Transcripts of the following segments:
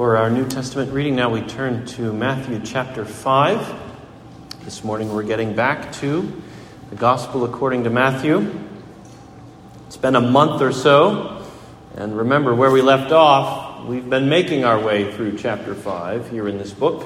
For our New Testament reading now, we turn to Matthew chapter 5. This morning we're getting back to the Gospel according to Matthew. It's been a month or so, and remember where we left off, we've been making our way through chapter 5 here in this book.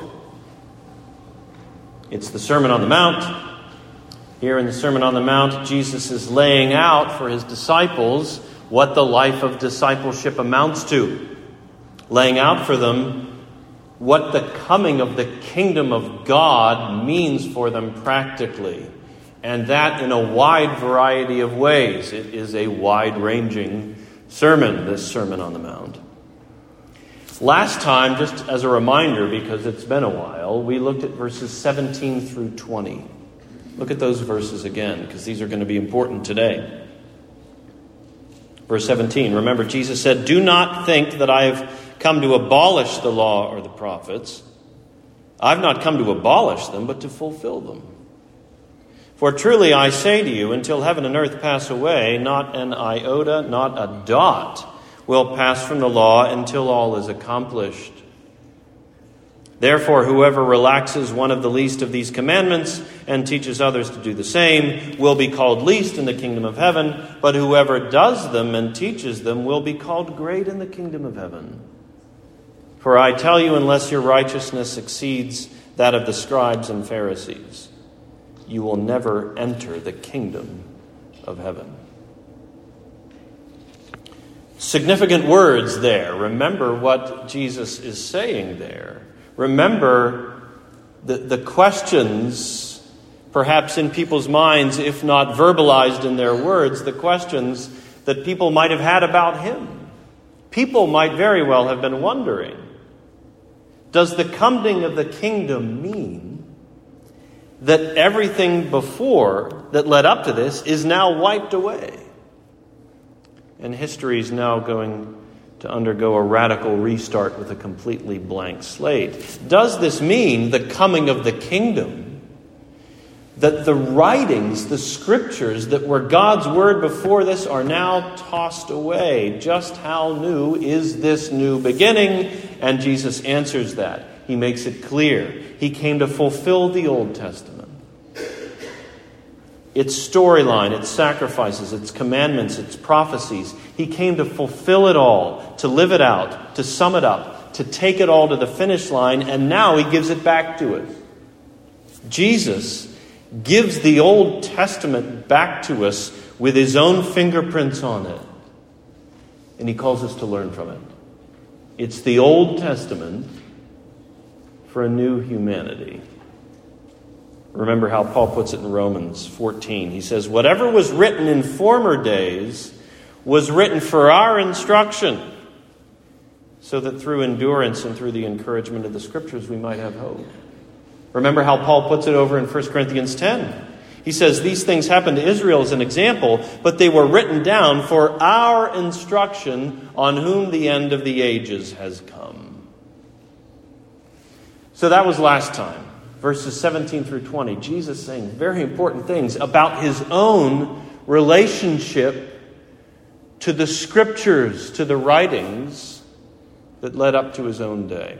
It's the Sermon on the Mount. Here in the Sermon on the Mount, Jesus is laying out for his disciples what the life of discipleship amounts to. Laying out for them what the coming of the kingdom of God means for them practically. And that in a wide variety of ways. It is a wide-ranging sermon, this Sermon on the Mount. Last time, just as a reminder, because it's been a while, we looked at verses 17 through 20. Look at those verses again, because these are going to be important today. Verse 17, remember, Jesus said, "Do not think that I have come to abolish the law or the prophets. I've not come to abolish them, but to fulfill them. For truly I say to you, until heaven and earth pass away, not an iota, not a dot will pass from the law until all is accomplished. Therefore, whoever relaxes one of the least of these commandments and teaches others to do the same will be called least in the kingdom of heaven, but whoever does them and teaches them will be called great in the kingdom of heaven. For I tell you, unless your righteousness exceeds that of the scribes and Pharisees, you will never enter the kingdom of heaven." Significant words there. Remember what Jesus is saying there. Remember the questions, perhaps in people's minds, if not verbalized in their words, the questions that people might have had about him. People might very well have been wondering, does the coming of the kingdom mean that everything before that led up to this is now wiped away? And history is now going to undergo a radical restart with a completely blank slate. Does this mean the coming of the kingdom? That the writings, the scriptures that were God's word before this are now tossed away? Just how new is this new beginning? And Jesus answers that. He makes it clear. He came to fulfill the Old Testament. Its storyline, its sacrifices, its commandments, its prophecies. He came to fulfill it all, to live it out, to sum it up, to take it all to the finish line, and now he gives it back to us. Jesus gives the Old Testament back to us with his own fingerprints on it. And he calls us to learn from it. It's the Old Testament for a new humanity. Remember how Paul puts it in Romans 14. He says, "Whatever was written in former days was written for our instruction, so that through endurance and through the encouragement of the Scriptures we might have hope." Remember how Paul puts it over in 1 Corinthians 10. He says, "These things happened to Israel as an example, but they were written down for our instruction, on whom the end of the ages has come." So that was last time. Verses 17 through 20, Jesus saying very important things about his own relationship to the scriptures, to the writings that led up to his own day.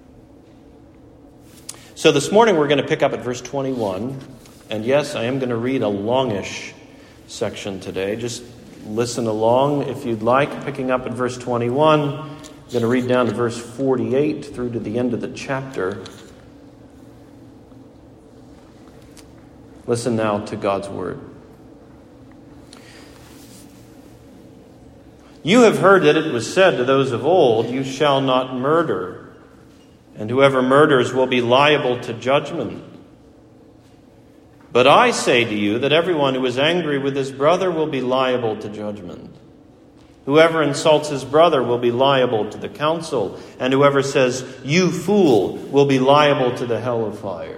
So this morning we're going to pick up at verse 21. And yes, I am going to read a longish section today. Just listen along if you'd like. Picking up at verse 21, I'm going to read down to verse 48 through to the end of the chapter. Listen now to God's word. "You have heard that it was said to those of old, 'You shall not murder, and whoever murders will be liable to judgment.' But I say to you that everyone who is angry with his brother will be liable to judgment. Whoever insults his brother will be liable to the council, and whoever says, 'You fool,' will be liable to the hell of fire.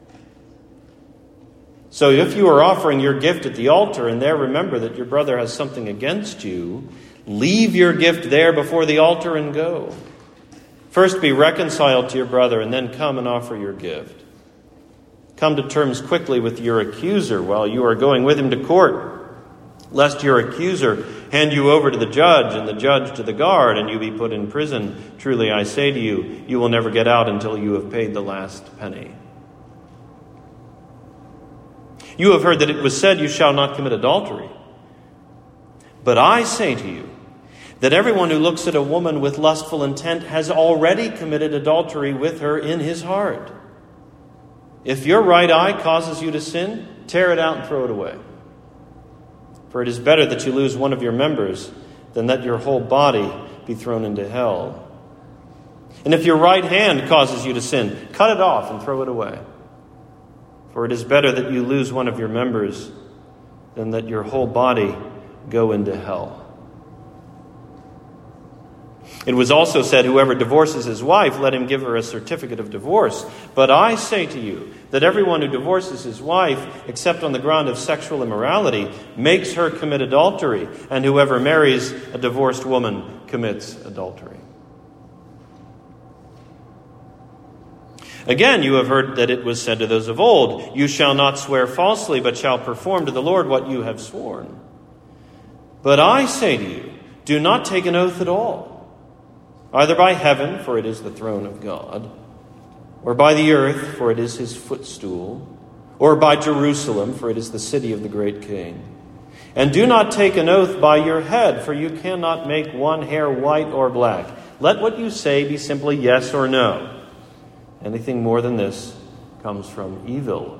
So if you are offering your gift at the altar and there remember that your brother has something against you, leave your gift there before the altar and go. First be reconciled to your brother and then come and offer your gift. Come to terms quickly with your accuser while you are going with him to court, lest your accuser hand you over to the judge, and the judge to the guard, and you be put in prison. Truly I say to you, you will never get out until you have paid the last penny. You have heard that it was said, you shall not commit adultery. But I say to you, that everyone who looks at a woman with lustful intent has already committed adultery with her in his heart. If your right eye causes you to sin, tear it out and throw it away. For it is better that you lose one of your members than that your whole body be thrown into hell. And if your right hand causes you to sin, cut it off and throw it away. For it is better that you lose one of your members than that your whole body go into hell. It was also said, whoever divorces his wife, let him give her a certificate of divorce. But I say to you that everyone who divorces his wife, except on the ground of sexual immorality, makes her commit adultery, and whoever marries a divorced woman commits adultery. Again, you have heard that it was said to those of old, you shall not swear falsely, but shall perform to the Lord what you have sworn. But I say to you, do not take an oath at all, either by heaven, for it is the throne of God, or by the earth, for it is his footstool, or by Jerusalem, for it is the city of the great king. And do not take an oath by your head, for you cannot make one hair white or black. Let what you say be simply yes or no. Anything more than this comes from evil.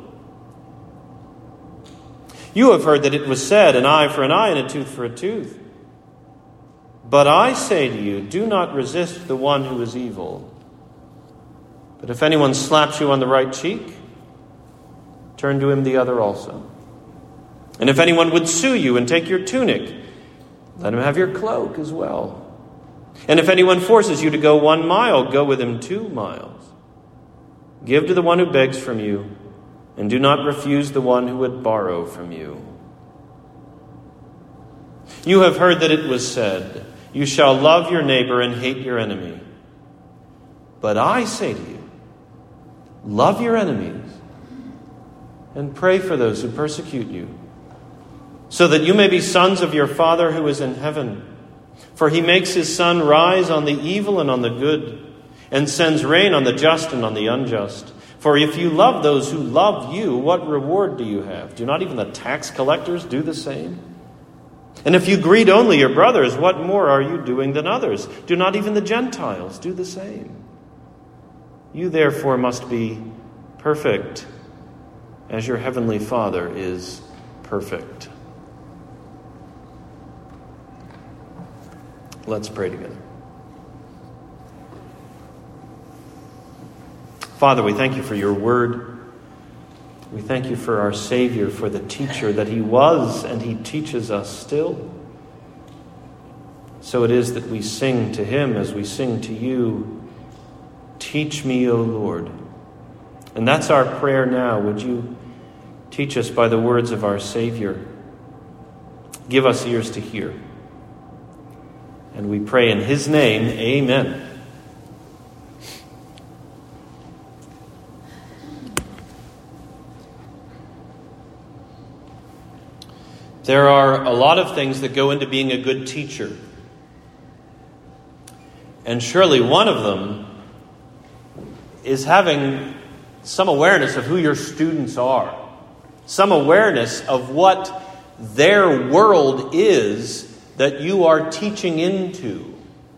You have heard that it was said, an eye for an eye and a tooth for a tooth. But I say to you, do not resist the one who is evil. But if anyone slaps you on the right cheek, turn to him the other also. And if anyone would sue you and take your tunic, let him have your cloak as well. And if anyone forces you to go 1 mile, go with him 2 miles. Give to the one who begs from you, and do not refuse the one who would borrow from you. You have heard that it was said, you shall love your neighbor and hate your enemy. But I say to you, love your enemies and pray for those who persecute you, so that you may be sons of your Father who is in heaven. For he makes his sun rise on the evil and on the good, and sends rain on the just and on the unjust. For if you love those who love you, what reward do you have? Do not even the tax collectors do the same? And if you greet only your brothers, what more are you doing than others? Do not even the Gentiles do the same? You therefore must be perfect, as your heavenly Father is perfect. Let's pray together. Father, we thank you for your word. We thank you for our Savior, for the teacher that he was and he teaches us still. So it is that we sing to him as we sing to you, teach me, O Lord. And that's our prayer now. Would you teach us by the words of our Savior? Give us ears to hear. And we pray in his name, amen. There are a lot of things that go into being a good teacher. And surely one of them is having some awareness of who your students are. Some awareness of what their world is that you are teaching into.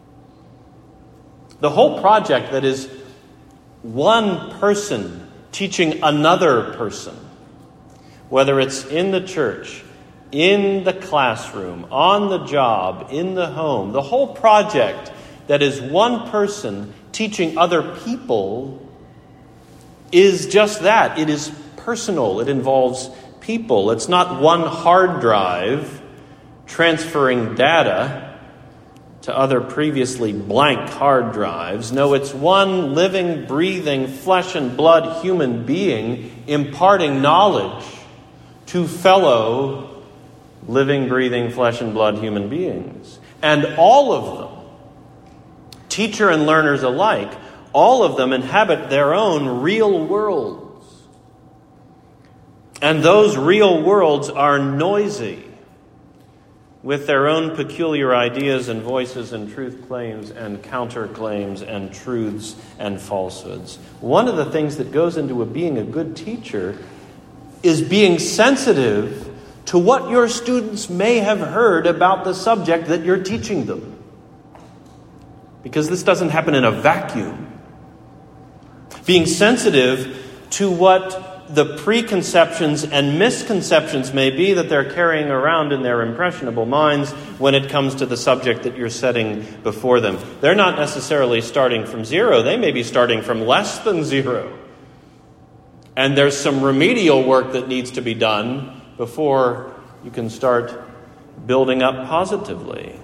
The whole project that is one person teaching another person, whether it's in the church, in the classroom, on the job, in the home, the whole project that is one person teaching other people is just that. It is personal. It involves people. It's not one hard drive transferring data to other previously blank hard drives. No, it's one living, breathing, flesh and blood human being imparting knowledge to fellow living, breathing, flesh and blood human beings. And all of them, teacher and learners alike, all of them inhabit their own real worlds. And those real worlds are noisy. with their own peculiar ideas and voices and truth claims and counterclaims and truths and falsehoods. One of the things that goes into being a good teacher is being sensitive to what your students may have heard about the subject that you're teaching them. Because this doesn't happen in a vacuum. Being sensitive to what the preconceptions and misconceptions may be that they're carrying around in their impressionable minds when it comes to the subject that you're setting before them. They're not necessarily starting from zero. They may be starting from less than zero. And there's some remedial work that needs to be done before you can start building up positively.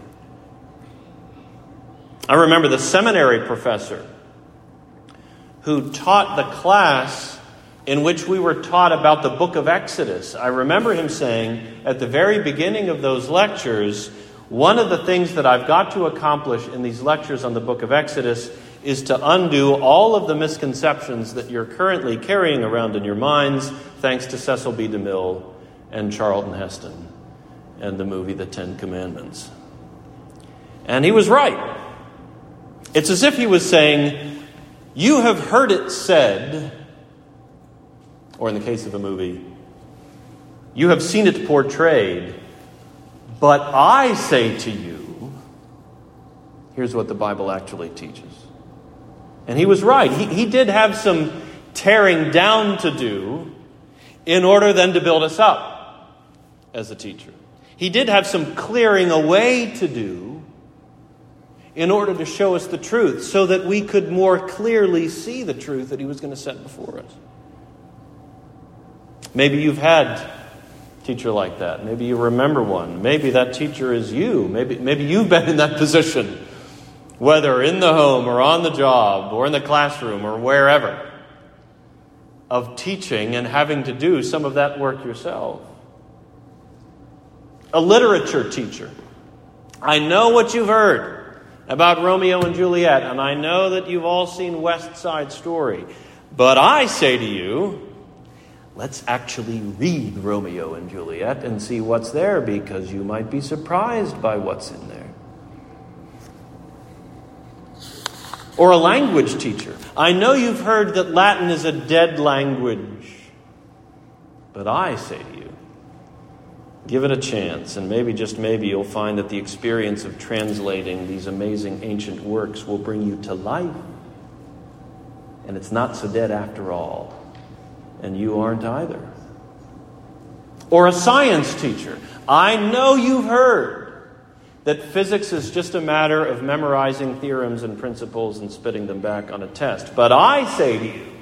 I remember the seminary professor who taught the class in which we were taught about the book of Exodus. I remember him saying at the very beginning of those lectures, one of the things that I've got to accomplish in these lectures on the book of Exodus is to undo all of the misconceptions that you're currently carrying around in your minds, thanks to Cecil B. DeMille and Charlton Heston and the movie The Ten Commandments. And he was right. It's as if he was saying, you have heard it said, or in the case of a movie, you have seen it portrayed, but I say to you, here's what the Bible actually teaches. And he was right. He did have some tearing down to do in order then to build us up as a teacher. He did have some clearing away to do in order to show us the truth so that we could more clearly see the truth that he was going to set before us. Maybe you've had a teacher like that. Maybe you remember one. Maybe that teacher is you. Maybe you've been in that position, whether in the home or on the job or in the classroom or wherever, of teaching and having to do some of that work yourself. A literature teacher. I know what you've heard about Romeo and Juliet, and I know that you've all seen West Side Story. But I say to you, let's actually read Romeo and Juliet and see what's there, because you might be surprised by what's in there. Or a language teacher. I know you've heard that Latin is a dead language, but I say to you, give it a chance, and maybe, just maybe, you'll find that the experience of translating these amazing ancient works will bring you to life. And it's not so dead after all. And you aren't either. Or a science teacher. I know you've heard that physics is just a matter of memorizing theorems and principles and spitting them back on a test. But I say to you,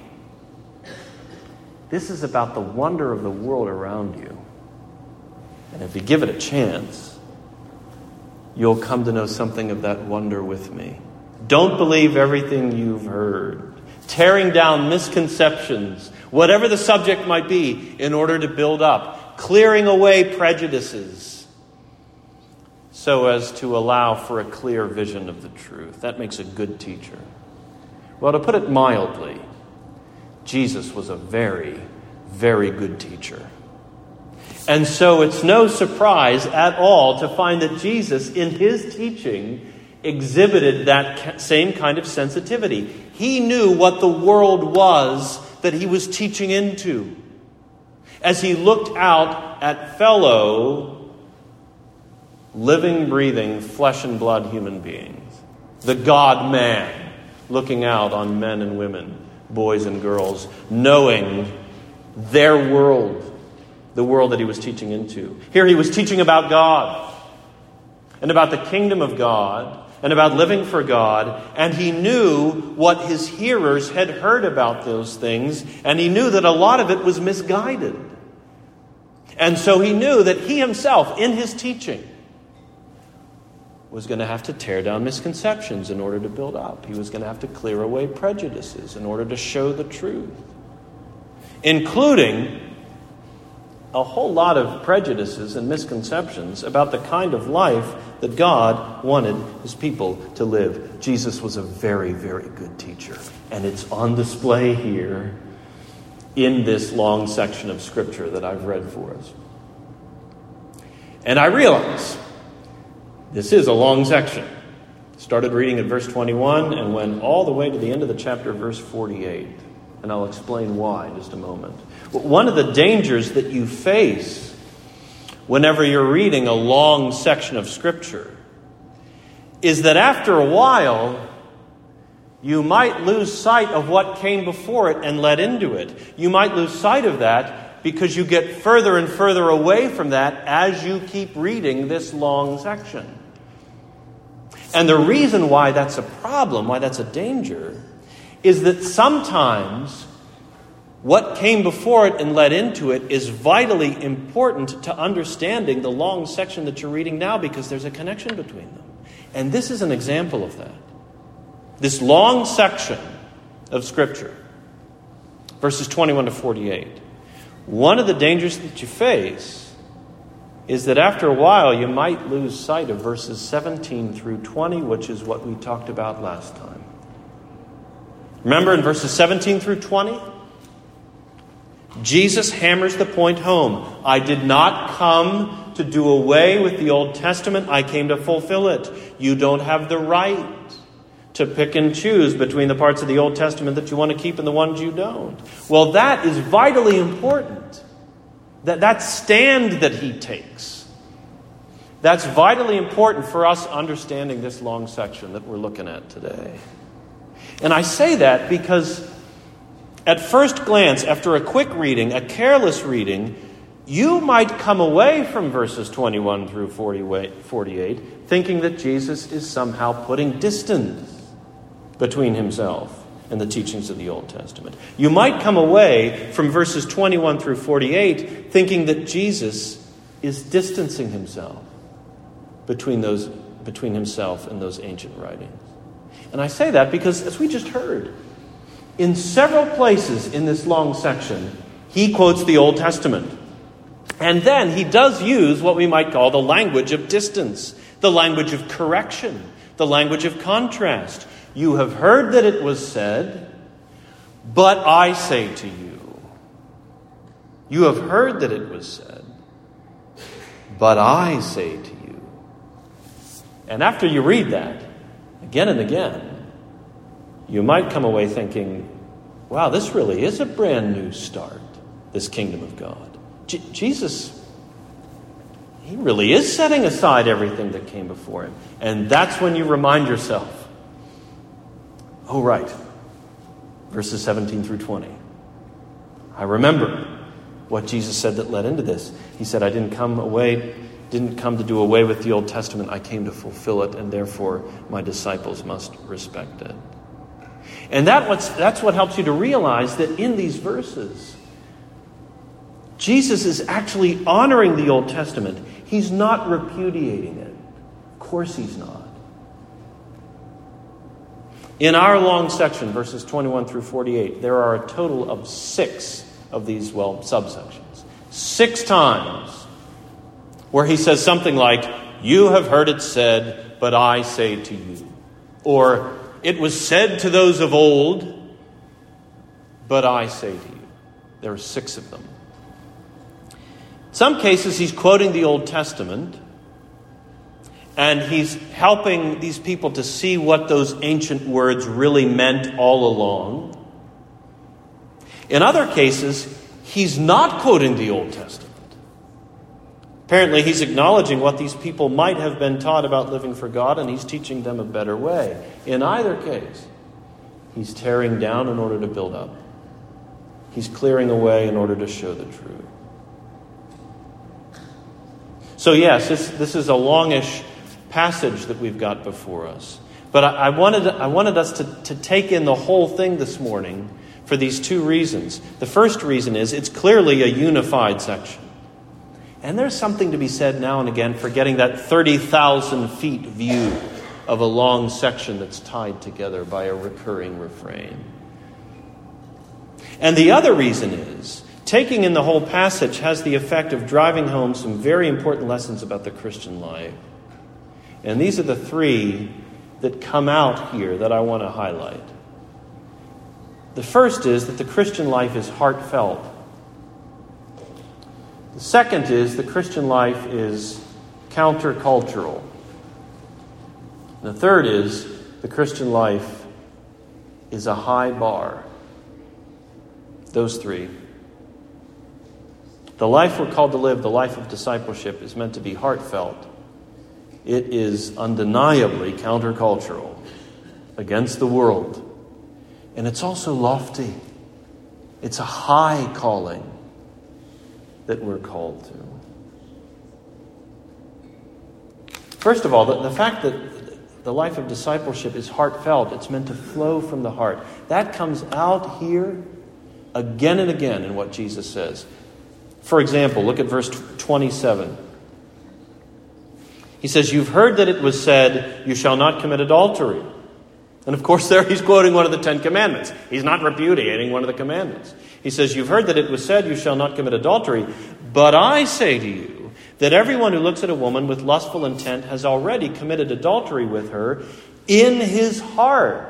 this is about the wonder of the world around you. And if you give it a chance, you'll come to know something of that wonder with me. Don't believe everything you've heard. Tearing down misconceptions, whatever the subject might be, in order to build up. Clearing away prejudices so as to allow for a clear vision of the truth. That makes a good teacher. Well, to put it mildly, Jesus was a very, very good teacher. And so it's no surprise at all to find that Jesus, in his teaching, exhibited that same kind of sensitivity. He knew what the world was that he was teaching into. As he looked out at fellow living, breathing, flesh and blood human beings. The God-man looking out on men and women, boys and girls, knowing their world, the world that he was teaching into. Here he was teaching about God and about the kingdom of God and about living for God, and he knew what his hearers had heard about those things, and he knew that a lot of it was misguided. And so he knew that he himself, in his teaching, was going to have to tear down misconceptions in order to build up. He was going to have to clear away prejudices in order to show the truth, including a whole lot of prejudices and misconceptions about the kind of life that God wanted his people to live. Jesus was a very, very good teacher. And it's on display here in this long section of Scripture that I've read for us. And I realize This is a long section. Started reading at verse 21 and went all the way to the end of the chapter, verse 48. And I'll explain why in just a moment. One of the dangers that you face whenever you're reading a long section of Scripture is that after a while, you might lose sight of what came before it and led into it. You might lose sight of that because you get further and further away from that as you keep reading this long section. And the reason why that's a problem, why that's a danger, is that sometimes what came before it and led into it is vitally important to understanding the long section that you're reading now, because there's a connection between them. And this is an example of that. This long section of Scripture, verses 21 to 48, one of the dangers that you face is that after a while you might lose sight of verses 17 through 20, which is what we talked about last time. Remember in verses 17 through 20? Jesus hammers the point home. I did not come to do away with the Old Testament. I came to fulfill it. You don't have the right to pick and choose between the parts of the Old Testament that you want to keep and the ones you don't. Well, that is vitally important. That stand that he takes, that's vitally important for us understanding this long section that we're looking at today. And I say that because at first glance, after a quick reading, a careless reading, you might come away from verses 21 through 48 thinking that Jesus is somehow putting distance between himself and the teachings of the Old Testament. You might come away from verses 21 through 48 thinking that Jesus is distancing himself between himself and those ancient writings. And I say that because, as we just heard, in several places in this long section, he quotes the Old Testament. And then he does use what we might call the language of distance, the language of correction, the language of contrast. You have heard that it was said, but I say to you. You have heard that it was said, but I say to you. And after you read that, again and again, you might come away thinking, wow, this really is a brand new start, this kingdom of God. Jesus, he really is setting aside everything that came before him. And that's when you remind yourself, oh, right, verses 17 through 20. I remember what Jesus said that led into this. He said, I didn't come to do away with the Old Testament. I came to fulfill it, and therefore my disciples must respect it. And that's what helps you to realize that in these verses, Jesus is actually honoring the Old Testament. He's not repudiating it. Of course he's not. In our long section, verses 21 through 48, there are a total of 6 of these, subsections. 6 times where he says something like, you have heard it said, but I say to you. Or, it was said to those of old, but I say to you. There are 6 of them. In some cases, he's quoting the Old Testament, and he's helping these people to see what those ancient words really meant all along. In other cases, he's not quoting the Old Testament. Apparently, he's acknowledging what these people might have been taught about living for God, and he's teaching them a better way. In either case, he's tearing down in order to build up. He's clearing away in order to show the truth. So yes, this is a longish passage that we've got before us. But I wanted us to take in the whole thing this morning for these 2 reasons. The first reason is it's clearly a unified section. And there's something to be said now and again for getting that 30,000 feet view of a long section that's tied together by a recurring refrain. And the other reason is taking in the whole passage has the effect of driving home some very important lessons about the Christian life. And these are the 3 that come out here that I want to highlight. The first is that the Christian life is heartfelt. The second is the Christian life is countercultural. The third is the Christian life is a high bar. Those three. The life we're called to live, the life of discipleship, is meant to be heartfelt. It is undeniably countercultural, against the world. And it's also lofty. It's a high calling that we're called to. First of all, the fact that the life of discipleship is heartfelt, it's meant to flow from the heart. That comes out here again and again in what Jesus says. For example, look at verse 27. He says, "You've heard that it was said, 'You shall not commit adultery.'" And of course there he's quoting one of the 10 commandments. He's not repudiating one of the commandments. He says, "You've heard that it was said, 'You shall not commit adultery.' But I say to you that everyone who looks at a woman with lustful intent has already committed adultery with her in his heart."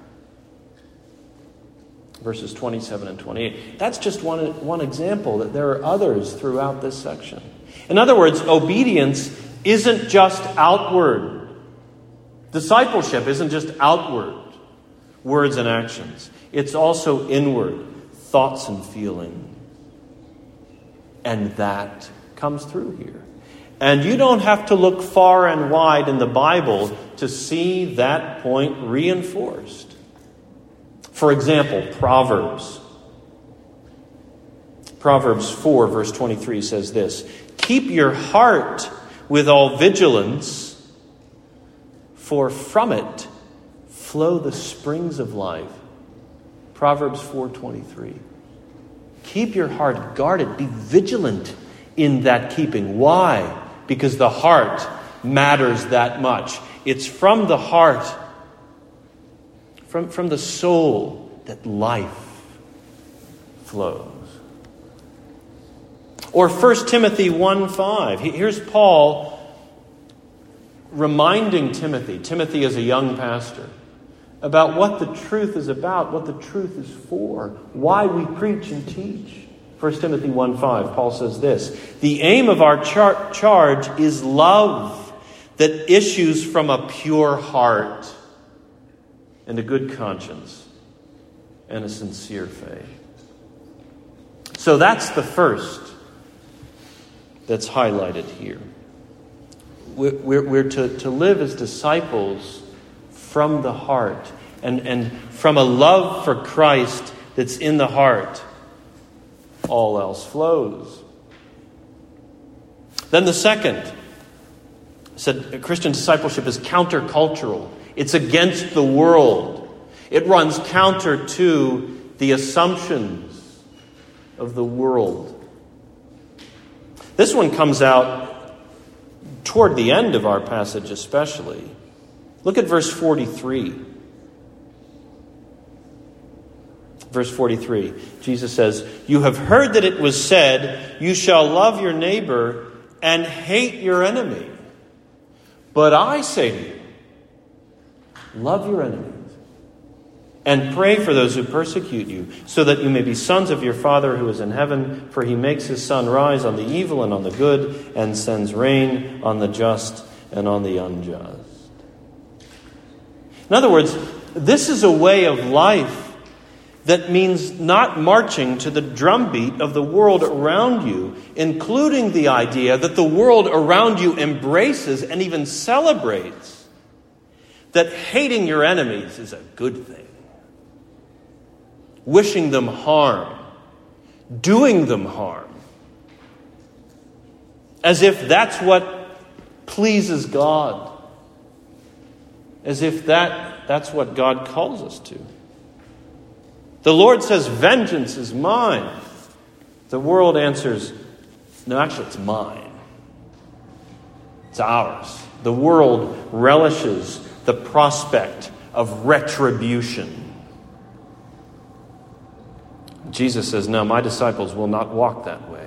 Verses 27 and 28. That's just one example. That there are others throughout this section. In other words, obedience isn't just outward. Discipleship isn't just outward, words and actions. It's also inward, thoughts and feeling. And that comes through here. And you don't have to look far and wide in the Bible to see that point reinforced. For example, Proverbs. Proverbs 4, verse 23 says this, "Keep your heart with all vigilance, for from it flow the springs of life." Proverbs 4:23. Keep your heart guarded. Be vigilant in that keeping. Why? Because the heart matters that much. It's from the heart, from the soul, that life flows. Or 1 Timothy 1:5. Here's Paul reminding Timothy. Timothy is a young pastor. About what the truth is about, what the truth is for, why we preach and teach. 1 Timothy 1:5, Paul says this, "The aim of our charge is love that issues from a pure heart and a good conscience and a sincere faith." So that's the first that's highlighted here. We're to live as disciples from the heart and from a love for Christ that's in the heart. All else flows. Then the second said Christian discipleship is countercultural. It's against the world. It runs counter to the assumptions of the world. This one comes out toward the end of our passage especially. Look at verse 43. Verse 43, Jesus says, "You have heard that it was said, 'You shall love your neighbor and hate your enemy.' But I say to you, love your enemies and pray for those who persecute you, so that you may be sons of your Father who is in heaven, for he makes his sun rise on the evil and on the good, and sends rain on the just and on the unjust." In other words, this is a way of life that means not marching to the drumbeat of the world around you, including the idea that the world around you embraces and even celebrates that hating your enemies is a good thing. Wishing them harm, doing them harm, as if that's what pleases God, as if that's what God calls us to. The Lord says, "Vengeance is mine." The world answers, "No, actually it's mine. It's ours." The world relishes the prospect of retribution. Jesus says, "No, my disciples will not walk that way."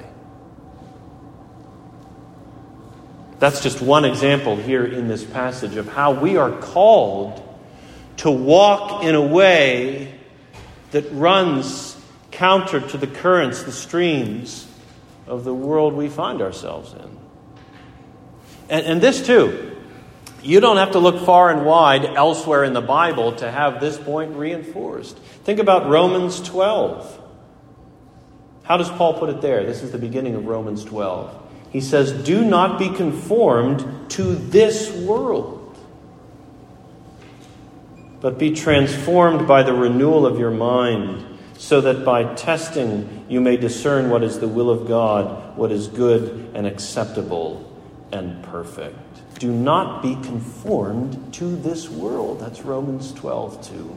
That's just one example here in this passage of how we are called to walk in a way that runs counter to the currents, the streams of the world we find ourselves in. And this too, You don't have to look far and wide elsewhere in the Bible to have this point reinforced. Think about Romans 12. How does Paul put it there? This is the beginning of Romans 12. He says, "Do not be conformed to this world, but be transformed by the renewal of your mind, so that by testing you may discern what is the will of God, what is good and acceptable and perfect." Do not be conformed to this world. That's Romans 12:2.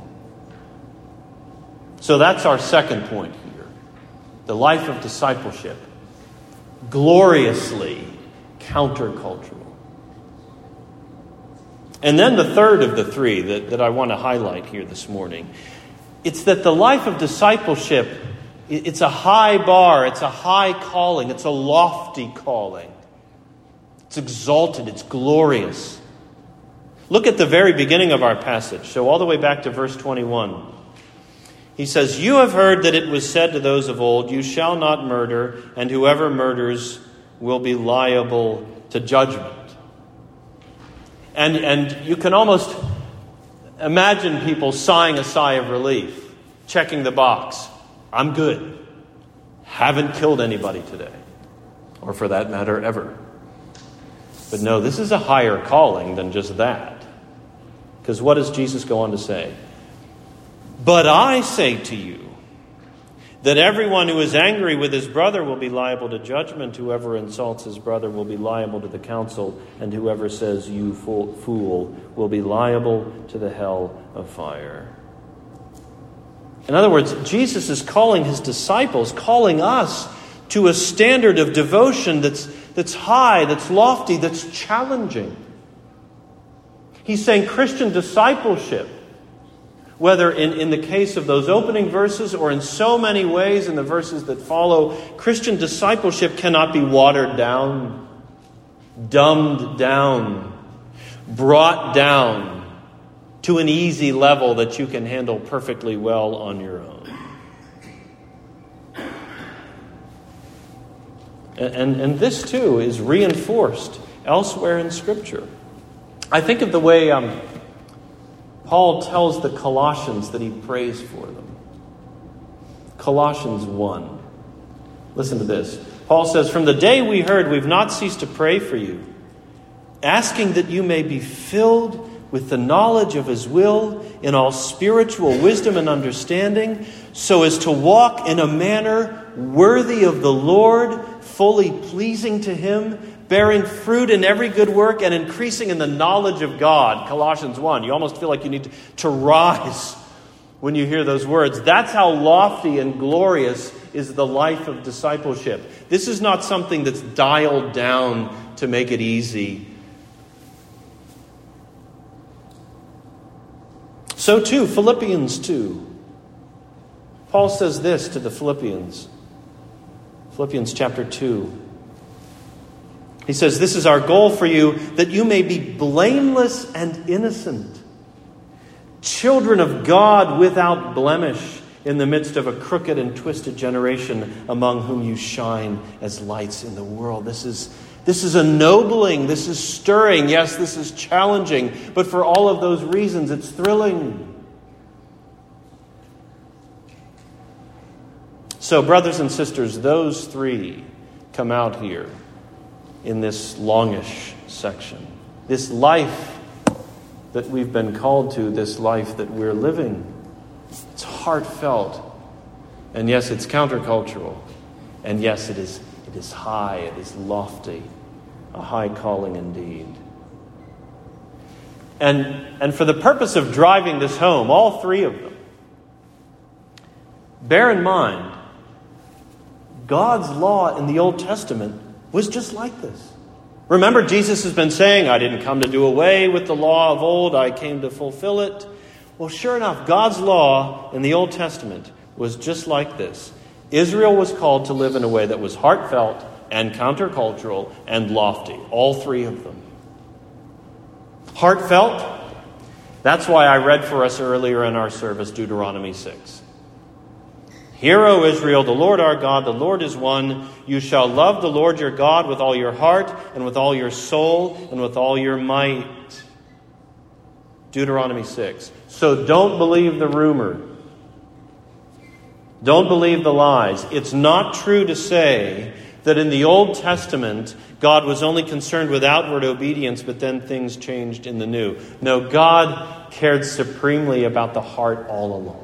So that's our second point here. The life of discipleship, gloriously countercultural. And then the third of the three that I want to highlight here this morning, it's that the life of discipleship, it's a high bar, it's a high calling, it's a lofty calling. It's exalted, it's glorious. Look at the very beginning of our passage. So all the way back to verse 21. He says, "You have heard that it was said to those of old, 'You shall not murder, and whoever murders will be liable to judgment.'" And you can almost imagine people sighing a sigh of relief, checking the box. I'm good. Haven't killed anybody today. Or for that matter, ever. But no, this is a higher calling than just that. Because what does Jesus go on to say? "But I say to you that everyone who is angry with his brother will be liable to judgment. Whoever insults his brother will be liable to the council. And whoever says, 'You fool,' will be liable to the hell of fire." In other words, Jesus is calling his disciples, calling us to a standard of devotion that's high, that's lofty, that's challenging. He's saying Christian discipleship, whether in the case of those opening verses or in so many ways in the verses that follow, Christian discipleship cannot be watered down, dumbed down, brought down to an easy level that you can handle perfectly well on your own. And this, too, is reinforced elsewhere in Scripture. I think of the way Paul tells the Colossians that he prays for them. Colossians 1. Listen to this. Paul says, "From the day we heard, we've not ceased to pray for you, asking that you may be filled with the knowledge of his will in all spiritual wisdom and understanding, so as to walk in a manner worthy of the Lord, fully pleasing to him, bearing fruit in every good work and increasing in the knowledge of God." Colossians 1. You almost feel like you need to rise when you hear those words. That's how lofty and glorious is the life of discipleship. This is not something that's dialed down to make it easy. So too, Philippians 2. Paul says this to the Philippians. Philippians chapter 2. He says, "This is our goal for you, that you may be blameless and innocent, children of God without blemish, in the midst of a crooked and twisted generation, among whom you shine as lights in the world." This is ennobling, this is stirring, yes, this is challenging, but for all of those reasons, it's thrilling. So, brothers and sisters, those three come out here in this longish section. This life that we've been called to, this life that we're living, it's heartfelt. And yes, it's countercultural. And yes, it is high, it is lofty, a high calling indeed. And for the purpose of driving this home, all three of them, bear in mind, God's law in the Old Testament was just like this. Remember, Jesus has been saying, "I didn't come to do away with the law of old, I came to fulfill it." Well, sure enough, God's law in the Old Testament was just like this. Israel was called to live in a way that was heartfelt and countercultural and lofty. All three of them. Heartfelt, that's why I read for us earlier in our service Deuteronomy 6. "Hear, O Israel, the Lord our God, the Lord is one. You shall love the Lord your God with all your heart and with all your soul and with all your might." Deuteronomy 6. So don't believe the rumor. Don't believe the lies. It's not true to say that in the Old Testament, God was only concerned with outward obedience, but then things changed in the New. No, God cared supremely about the heart all along.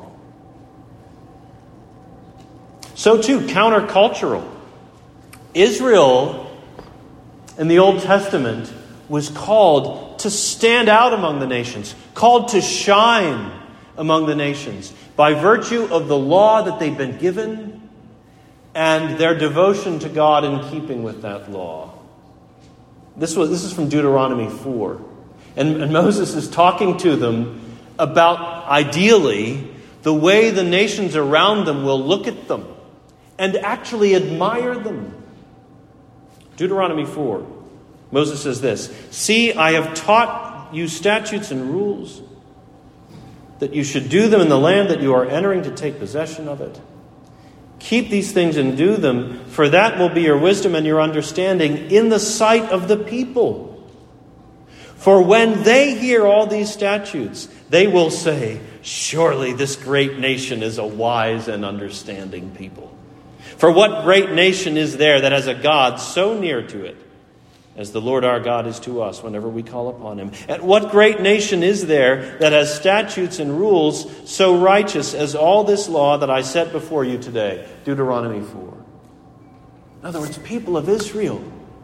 So too, countercultural. Israel in the Old Testament was called to stand out among the nations, called to shine among the nations by virtue of the law that they'd been given and their devotion to God in keeping with that law. This is from Deuteronomy 4. And Moses is talking to them about, ideally, the way the nations around them will look at them and actually admire them. Deuteronomy 4. Moses says this, "See, I have taught you statutes and rules, that you should do them in the land that you are entering to take possession of it. Keep these things and do them, for that will be your wisdom and your understanding in the sight of the people. For when they hear all these statutes, they will say, 'Surely this great nation is a wise and understanding people.' For what great nation is there that has a God so near to it, as the Lord our God is to us whenever we call upon him? And what great nation is there that has statutes and rules so righteous as all this law that I set before you today?" Deuteronomy 4. In other words, people of Israel,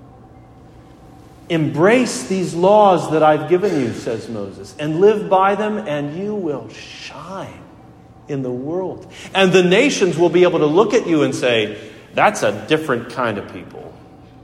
embrace these laws that I've given you, says Moses, and live by them, and you will shine in the world. And the nations will be able to look at you and say, "That's a different kind of people.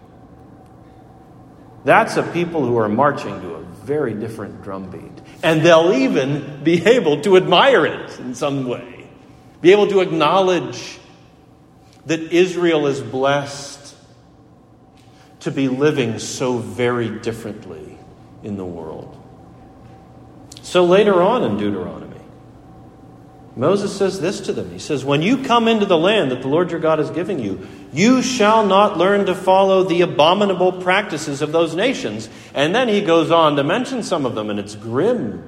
That's a people who are marching to a very different drumbeat." And they'll even be able to admire it in some way. Be able to acknowledge that Israel is blessed to be living so very differently in the world. So later on in Deuteronomy, Moses says this to them. He says, "When you come into the land that the Lord your God is giving you, you shall not learn to follow the abominable practices of those nations." And then he goes on to mention some of them, and it's grim.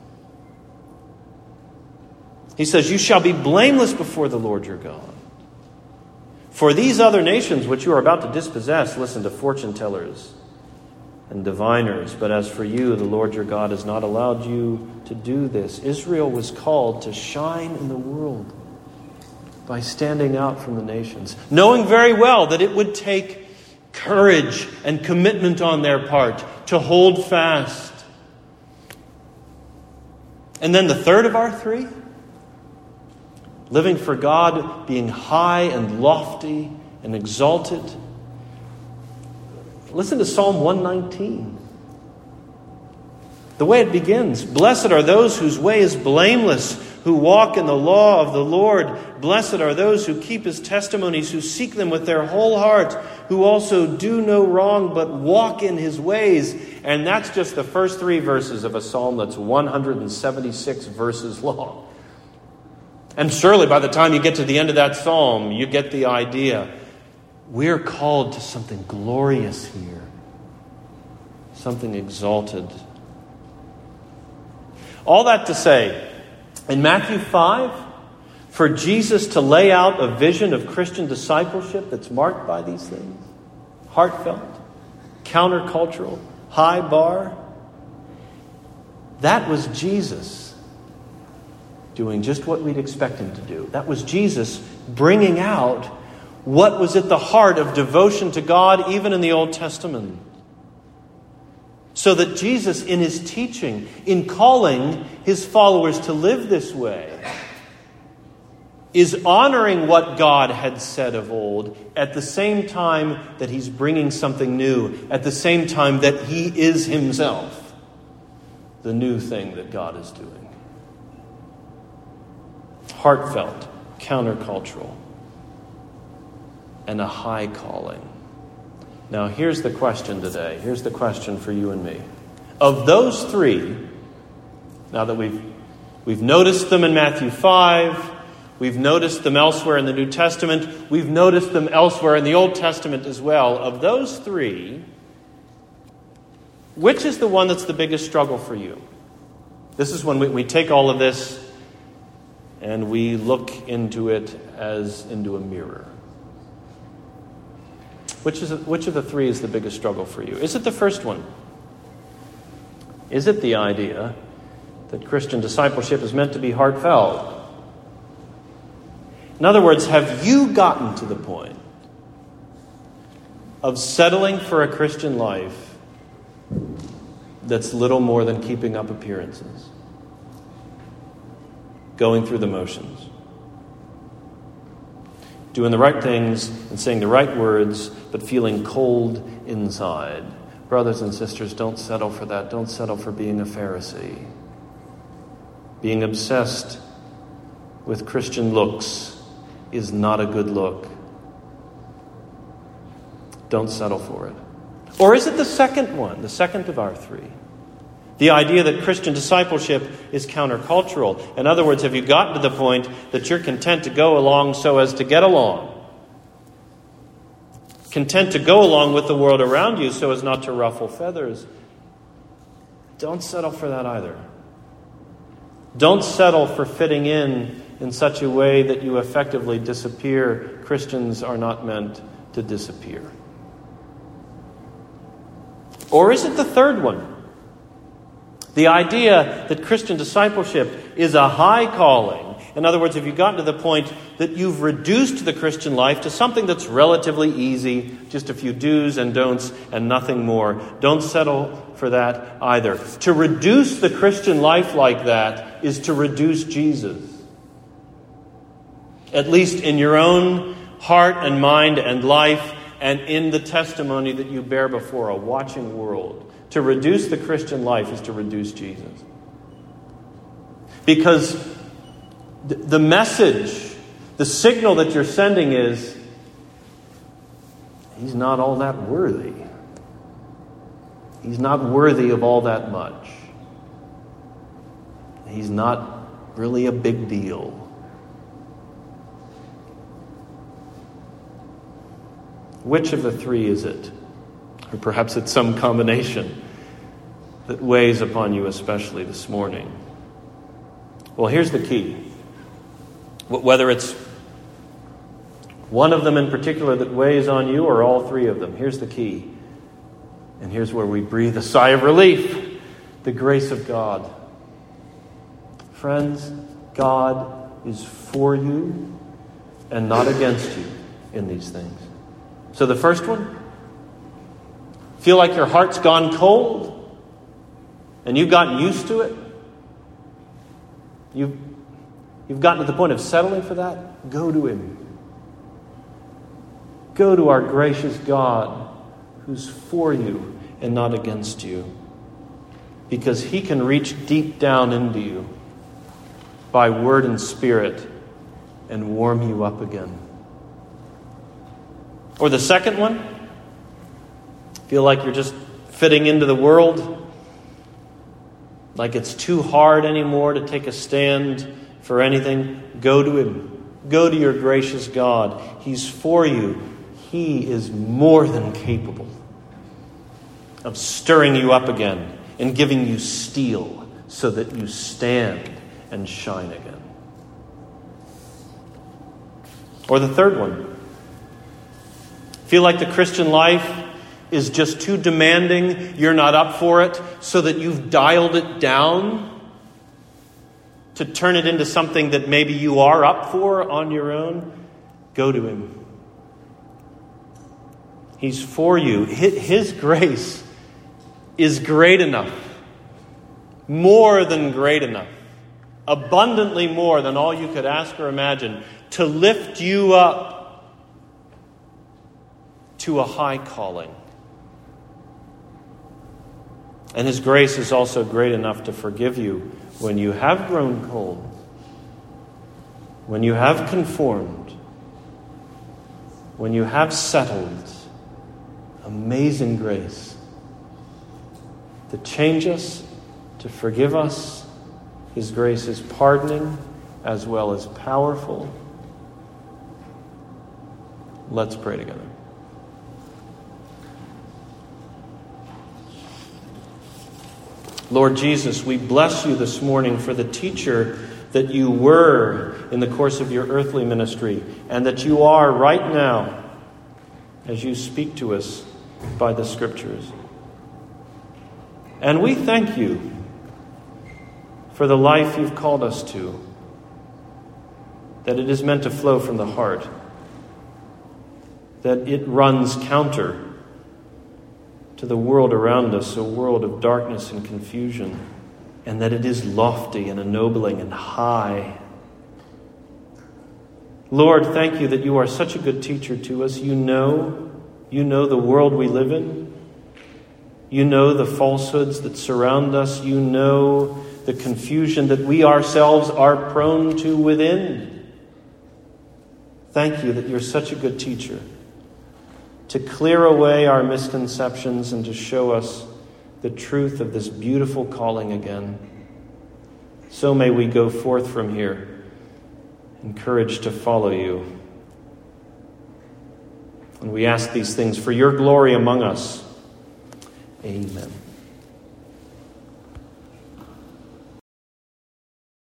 He says, "You shall be blameless before the Lord your God. For these other nations which you are about to dispossess, listen to fortune tellers and diviners. But as for you, the Lord your God has not allowed you to do this." Israel was called to shine in the world by standing out from the nations, knowing very well that it would take courage and commitment on their part to hold fast. And then the third of our three, living for God, being high and lofty and exalted. Listen to Psalm 119. The way it begins, "Blessed are those whose way is blameless, who walk in the law of the Lord. Blessed are those who keep his testimonies, who seek them with their whole heart, who also do no wrong, but walk in his ways." And that's just the first three verses of a psalm that's 176 verses long. And surely by the time you get to the end of that psalm, you get the idea. We're called to something glorious here. Something exalted. All that to say, in Matthew 5, for Jesus to lay out a vision of Christian discipleship that's marked by these things, heartfelt, countercultural, high bar, that was Jesus doing just what we'd expect him to do. That was Jesus bringing out what was at the heart of devotion to God, even in the Old Testament. So that Jesus, in his teaching, in calling his followers to live this way, is honoring what God had said of old, at the same time that he's bringing something new, at the same time that he is himself the new thing that God is doing. Heartfelt, countercultural, and a high calling. Now, here's the question today. Here's the question for you and me. Of those three, now that we've noticed them in Matthew 5, we've noticed them elsewhere in the New Testament, we've noticed them elsewhere in the Old Testament as well. Of those three, which is the one that's the biggest struggle for you? This is when we take all of this and we look into it as into a mirror. Which of the three is the biggest struggle for you? Is it the first one? Is it the idea that Christian discipleship is meant to be heartfelt? In other words, have you gotten to the point of settling for a Christian life that's little more than keeping up appearances? Going through the motions. Doing the right things and saying the right words, but feeling cold inside. Brothers and sisters, don't settle for that. Don't settle for being a Pharisee. Being obsessed with Christian looks is not a good look. Don't settle for it. Or is it the second one, the second of our three? The idea that Christian discipleship is countercultural. In other words, have you gotten to the point that you're content to go along so as to get along? Content to go along with the world around you so as not to ruffle feathers? Don't settle for that either. Don't settle for fitting in such a way that you effectively disappear. Christians are not meant to disappear. Or is it the third one? The idea that Christian discipleship is a high calling. In other words, have you gotten to the point that you've reduced the Christian life to something that's relatively easy, just a few do's and don'ts and nothing more? Don't settle for that either. To reduce the Christian life like that is to reduce Jesus. At least in your own heart and mind and life, and in the testimony that you bear before a watching world. To reduce the Christian life is to reduce Jesus. Because the message, the signal that you're sending is, he's not all that worthy. He's not worthy of all that much. He's not really a big deal. Which of the three is it? Or perhaps it's some combination that weighs upon you especially this morning. Well, here's the key. Whether it's one of them in particular that weighs on you or all three of them, here's the key. And here's where we breathe a sigh of relief. The grace of God. Friends, God is for you and not against you in these things. So the first one, feel like your heart's gone cold and you've gotten used to it. You've gotten to the point of settling for that. Go to Him. Go to our gracious God who's for you and not against you. Because He can reach deep down into you by word and spirit and warm you up again. Or the second one, feel like you're just fitting into the world, like it's too hard anymore to take a stand for anything. Go to Him. Go to your gracious God. He's for you. He is more than capable of stirring you up again and giving you steel so that you stand and shine again. Or the third one, feel like the Christian life is just too demanding, you're not up for it, so that you've dialed it down to turn it into something that maybe you are up for on your own. Go to Him. He's for you. His grace is great enough, more than great enough, abundantly more than all you could ask or imagine, to lift you up to a high calling. And His grace is also great enough to forgive you when you have grown cold, when you have conformed, when you have settled. Amazing grace to change us, to forgive us. His grace is pardoning as well as powerful. Let's pray together. Lord Jesus, we bless you this morning for the teacher that you were in the course of your earthly ministry, and that you are right now as you speak to us by the Scriptures. And we thank you for the life you've called us to, that it is meant to flow from the heart, that it runs counter to the world around us, a world of darkness and confusion, and that it is lofty and ennobling and high. Lord, thank you that you are such a good teacher to us. You know the world we live in. You know the falsehoods that surround us. You know the confusion that we ourselves are prone to within. Thank you that you're such a good teacher to clear away our misconceptions and to show us the truth of this beautiful calling again. So may we go forth from here, encouraged to follow you. And we ask these things for your glory among us. Amen.